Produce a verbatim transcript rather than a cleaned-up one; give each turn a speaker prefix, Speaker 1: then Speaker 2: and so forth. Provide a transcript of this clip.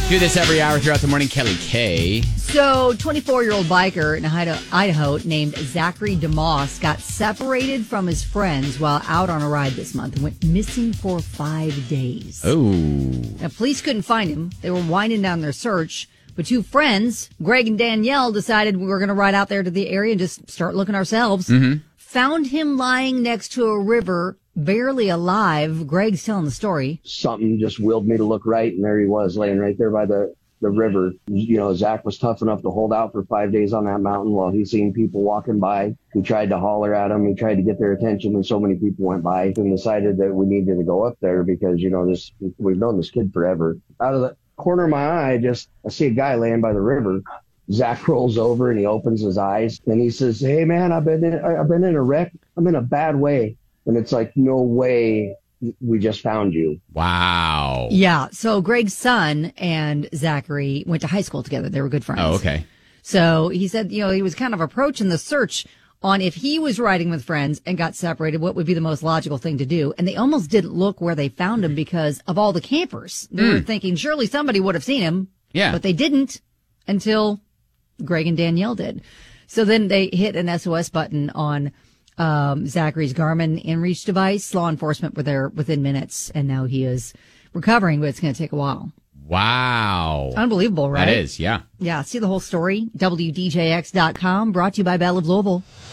Speaker 1: Do this every hour throughout the morning. Kelly K.
Speaker 2: So, twenty-four-year-old biker in Idaho named Zachary DeMoss got separated from his friends while out on a ride this month and went missing for five days.
Speaker 1: Oh.
Speaker 2: Now, police couldn't find him. They were winding down their search. But two friends, Greg and Danielle, decided we were going to ride out there to the area and just start looking ourselves.
Speaker 1: Mm-hmm.
Speaker 2: Found him lying next to a river, barely alive. Greg's telling the story.
Speaker 3: Something just willed me to look right, and there he was, laying right there by the, the river. You know, Zach was tough enough to hold out for five days on that mountain while he seen people walking by. He tried to holler at them. He tried to get their attention, and so many people went by and decided that we needed to go up there because, you know, this we've known this kid forever. Out of the corner of my eye, just I see a guy laying by the river. Zach rolls over and he opens his eyes and he says, "Hey man, I've been in, I've been in a wreck. I'm in a bad way." And it's like, no way, we just found you.
Speaker 1: Wow.
Speaker 2: Yeah. So Greg's son and Zachary went to high school together. They were good friends.
Speaker 1: Oh, okay.
Speaker 2: So he said, you know, he was kind of approaching the search on if he was riding with friends and got separated, what would be the most logical thing to do. And they almost didn't look where they found him because of all the campers. They mm. were thinking surely somebody would have seen him.
Speaker 1: Yeah.
Speaker 2: But they didn't until Greg and Danielle did. So then they hit an S O S button on um, Zachary's Garmin InReach device. Law enforcement were there within minutes, and now he is recovering, but it's going to take a while.
Speaker 1: Wow.
Speaker 2: Unbelievable, right?
Speaker 1: That is, yeah.
Speaker 2: Yeah. See the whole story. W D J X dot com, brought to you by Bell of Louisville.